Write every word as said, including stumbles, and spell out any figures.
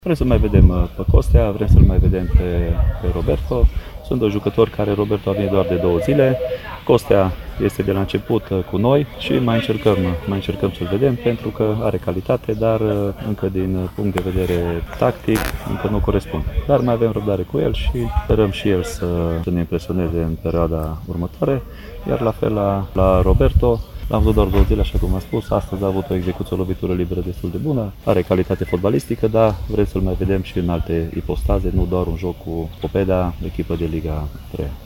Vrem să mai vedem pe Costea, vrem să-l mai vedem pe, pe Roberto. Sunt doi jucători care Roberto a venit doar de două zile. Costea este de la început cu noi și mai încercăm, mai încercăm să-l vedem pentru că are calitate, dar încă din punct de vedere tactic încă nu corespunde. Dar mai avem răbdare cu el și sperăm și el să, să ne impresioneze în perioada următoare. Iar la fel la, la Roberto, l-am văzut doar două zile, așa cum am spus. Astăzi a avut o execuție, o lovitură liberă destul de bună. Are calitate fotbalistică, dar vrem să-l mai vedem și în alte ipostaze, nu doar un joc cu Popeda, echipă de Liga trei.